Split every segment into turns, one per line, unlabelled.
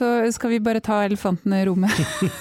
Så skal vi bare ta elefanten i rommet.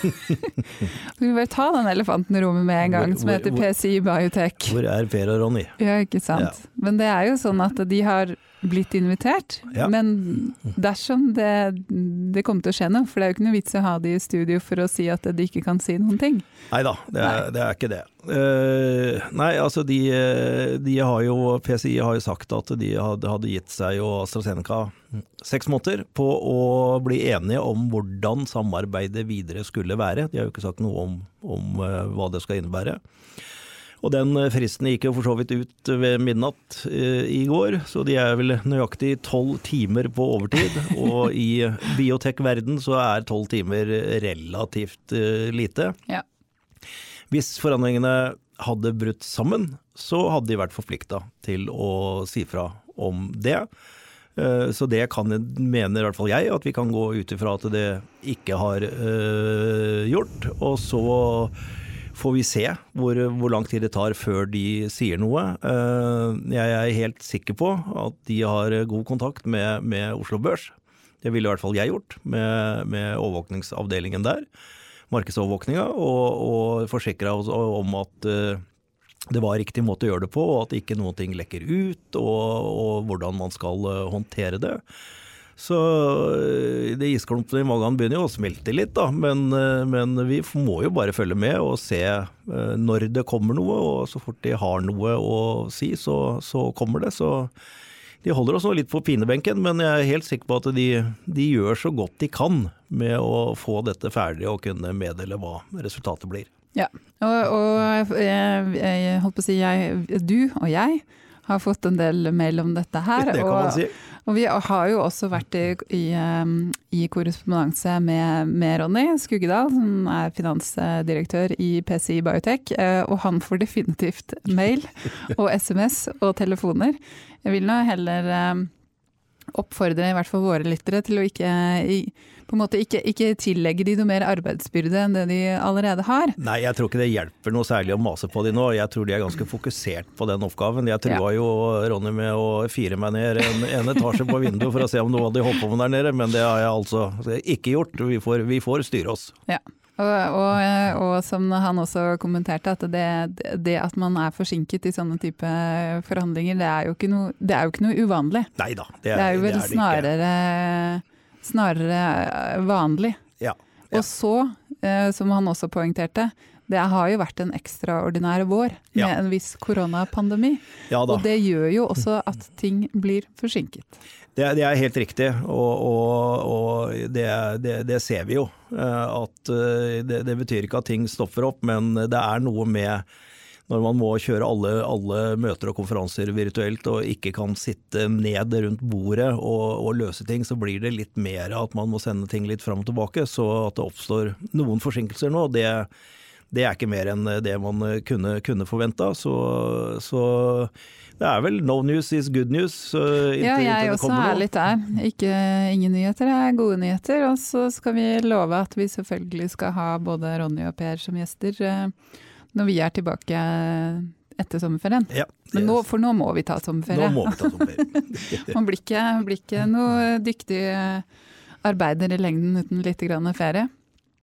Skal vi bare ta den elefanten i rommet med en gang, som heter PCI Biotech.
Hvor Per og Ronny?
Ja, ikke sant. Ja. Men det jo sånn at de har blitt invitert, men dersom det kommer til å skje noe, for det jo ikke noe vits å ha de i studio for å si at de ikke kan si noen ting.
Neida, det ikke det. Nei, altså de har jo, PCI har jo sagt at de hadde gitt seg og AstraZeneca 6 måneder på å bli enige om hvordan samarbeidet videre skulle være. De har jo ikke sagt noe om hva det skal innebære. Og den fristen gikk jo for så vidt ut ved midnatt i går, så de vel nøyaktig 12 timer på overtid, og i biotech-verden så 12 timer relativt lite.
Ja. Hvis
forandringene hadde brutt sammen, så hadde de vært forpliktet til å si fra om det. Så det mener i hvert fall jeg, at vi kan gå ut ifra at det ikke har gjort, og så får vi se hvor lang tid det tar før de sier noe. Jeg helt sikker på at de har god kontakt med Oslo Børs. Det ville i hvert fall jeg gjort med overvåkningsavdelingen der, markedsovervåkninga, og forsikre oss om at det var riktig måte å gjøre det på, og at ikke noen ting lekker ut, og hvordan man skal håndtere det. Så det isklumpene i magen begynner jo å smelte litt da, men vi må jo bare følge med og se når det kommer noe, og så fort de har noe å si, så kommer det. Så de holder oss nå litt på pinebenken, men jeg helt sikker på at de gjør så godt de kan med å få dette ferdig og kunne meddele hva resultatet blir.
Ja, og jeg holdt på å si, du og jeg har fått en del mail om dette her.
Det kan man si.
Og vi har jo også vært i korrespondanse med Ronny Skuggedal, som finansdirektør i PCI Biotech, og han får definitivt mail og SMS og telefoner. Jeg vil nå heller oppfordre i hvert fall våre lyttere til å ikke tillegge de noe mer arbeidsbyrde enn det de allerede har.
Nei, jeg tror ikke det hjelper noe særlig å mase på de nå. Jeg tror de ganske fokusert på den oppgaven. Jeg tror jo Ronny med å fire meg ned en etasje på vinduet for å se om noe hadde hoppet om der nede, men det har jeg altså ikke gjort. Vi får styre oss. Ja.
Og som han også kommenterte, at det at man forsinket i sånne type forhandlinger, det jo ikke noe uvanlig.
Neida,
det jo vel snarere vanlig.
Ja.
Og så, som han også poengterte, det har jo vært en ekstraordinær vår med en viss koronapandemi. Ja, og det gjør jo også at ting blir forsinket.
Det helt riktig, og det ser vi jo, at det betyr ikke at ting stopper opp, men det noe med når man må kjøre alle møter og konferanser virtuelt og ikke kan sitte ned rundt bordet og løse ting, så blir det litt mer at man må sende ting litt fram og tilbake, så at det oppstår noen forsinkelser nå, det ikke mer enn det man kunne forvente, så det vel no news is good news.
Jeg også litt der. Ingen nyheter gode nyheter, og så skal vi love at vi selvfølgelig skal ha både Ronny og Per som gjester når vi tilbake etter sommerferien. Ja, men for nå må vi ta sommerferie.
Nå må vi ta sommerferie.
Man blir ikke noe dyktig arbeider i lengden uten litt grann ferie.